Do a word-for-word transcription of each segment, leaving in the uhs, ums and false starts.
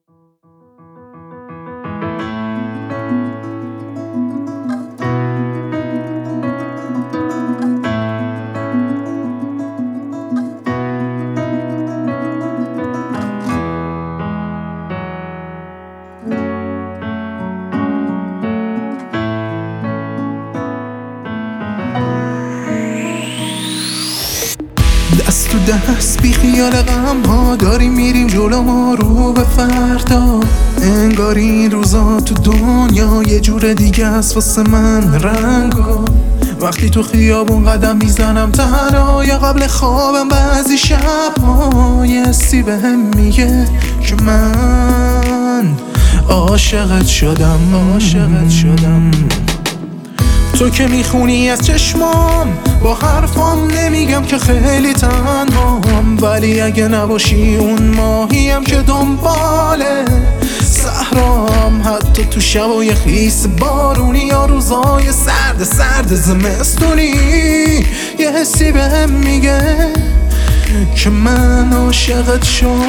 دست تو دست بی خیال غم ها داریم میریم جلو ما رو به فردا. انگار این روزا تو دنیا یه جور دیگه است واسه من رنگا. وقتی تو خیابون قدم میزنم تنها یا قبل خوابم بعضی شب‌ها یه حسی بهم میگه که من عاشقت شدم عاشقت شدم. تو که میخونی از چشمام با حرفام نمیگم که خیلی تنهام، ولی اگه نباشی اون ماهیم که دنباله صحرام. حتی تو شبای خیس بارونی یا روزای سرد سرد زمستونی یه حسی بهم میگه که من عاشقت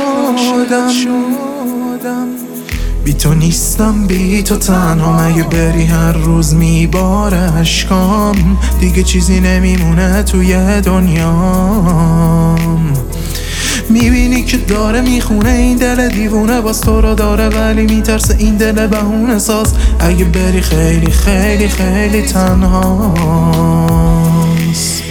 شدم. بی تو نیستم بی تو تنها، اگه بری هر روز میباره اشکام. دیگه چیزی نمیمونه توی دنیام. میبینی که داره میخونه این دل دیوونه، باز تو رو داره ولی میترسه این دل بهونه ساز. اگه بری خیلی خیلی خیلی تنهاست.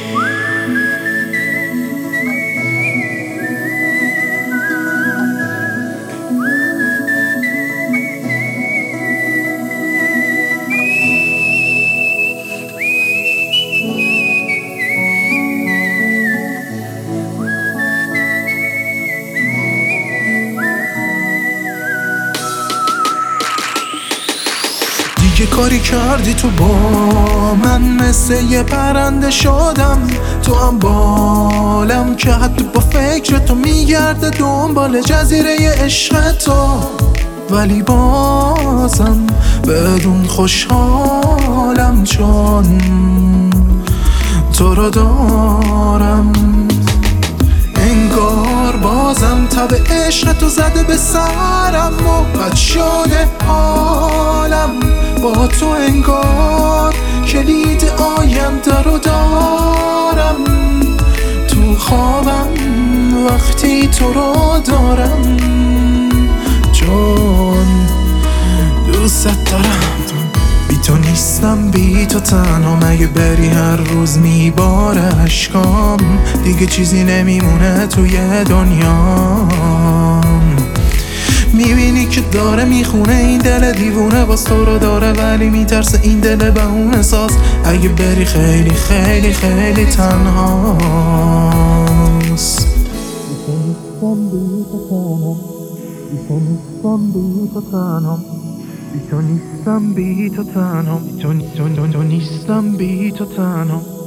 یه کاری کردی تو با من مثل یه پرنده شدم. تو هم بالم که حتی با فکر تو میگرده دنبال جزیره عشق تو، ولی بازم بدون خوشحالم چون تو رو دارم. انگار بازم تب عشق تو زده به سرم و بد شده حالم با تو. انگار کلید آینده رو دارم تو خوابم وقتی تو رو دارم، چون دوست دارم. بی تو نیستم بی تو تنها، مگه بری هر روز میباره اشکام. دیگه چیزی نمیمونه توی دنیام. میبینی که داره میخونه این دل دیوونه، باز تو رو داره ولی میترسه این دل بهونه ساز. اگه بری خیلی خیلی خیلی تنهاست. بی تو نیستم بی تو تنها، بی تو نیستم بی تو تنها.